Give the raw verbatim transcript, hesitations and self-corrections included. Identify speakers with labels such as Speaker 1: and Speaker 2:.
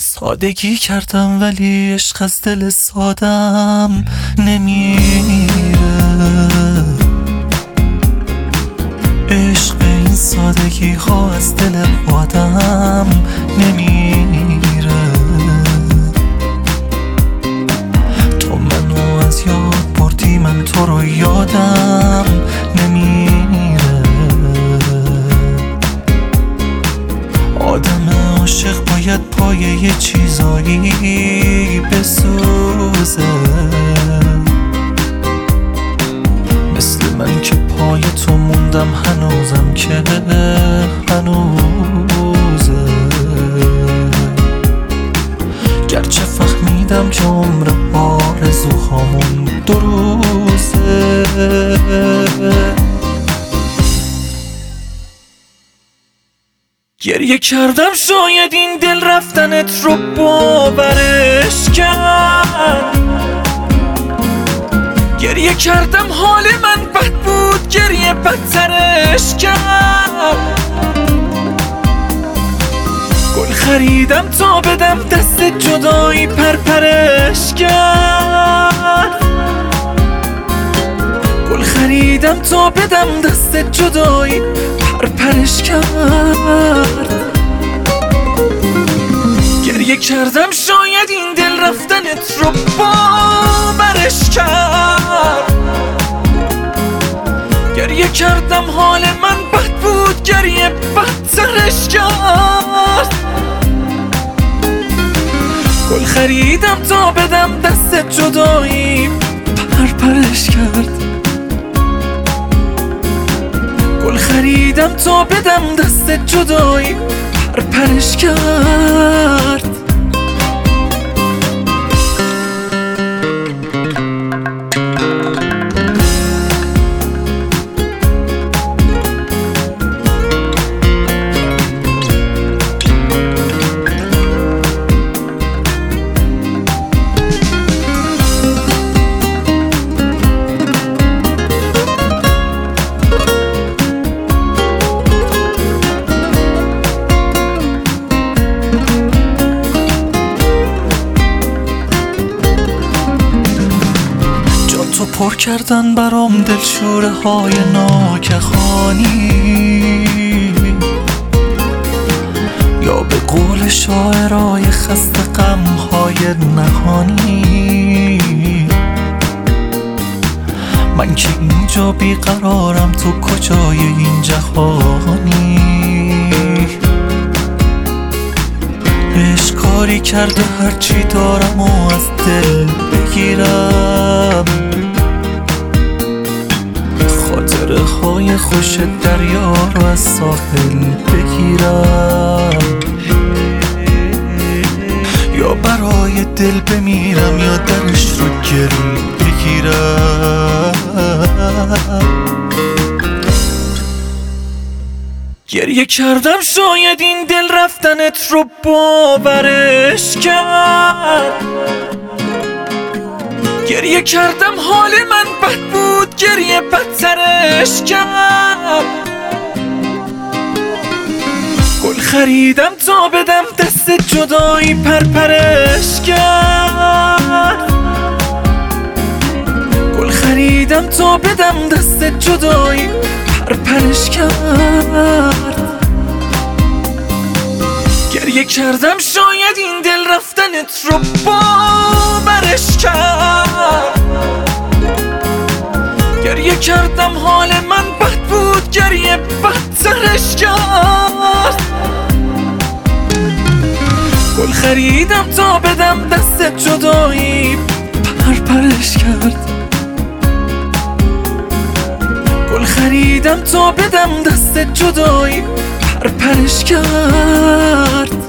Speaker 1: سادگی کردم ولی عشق از دل سادم نمیره. عشق به این سادگی ها از دل آدم نمیره. تو منو از یاد بردی، من تو رو یادم نمیره. آدم عاشق باید پای یه چیزایی بسوزه، مثل من که پای تو موندم هنوزم که هنوزه. گرچه فهمیدم که عمر آرزوهامون دو روزه. گریه کردم شاید این دل رفتنت رو باورش کرد. گریه کردم حال من بد بود، گریه بدترش کرد. گل خریدم تا بدم دست جدایی پرپرش کرد. گل خریدم تا بدم دست جدایی پرپرش کرد. گریه کردم شاید این دل رفتنت رو باورش کرد. گریه کردم حال من بد بود، گریه بدترش کرد. گل خریدم تا بدم دست جدایی پرپرش کرد. گل خریدم تا بدم دست جدایی پرپرش کرد. تو پر کردن برام دلشوره های ناگهانی، یا به قول شاعرای خسته غم های نهانی. من که اینجا بیقرارم، تو کجای این جهانی؟ عشق کاری کرده هرچی دارم و از دل بگیرم. خاطره های خوش دریا رو از ساحل بگیرم، یا برای دل بمیرم یا درش رو گل بگیرم. گریه کردم شاید این دل رفتنت رو باورش کرد. گریه کردم حال من بد بود، گریه بدترش کرد. گل خریدم تا بدم دست جدایی پرپرش کرد. گل خریدم تا بدم دست جدایی پرپرش کرد. گریه کردم شاید این دل رفتنت رو باورش کرد. گریه کردم حال من بد بود، گریه بدترش کرد. گل خریدم تا بدم دست جدایی پرپرش کرد. گل خریدم تا بدم دست جدایی پرپرش کرد.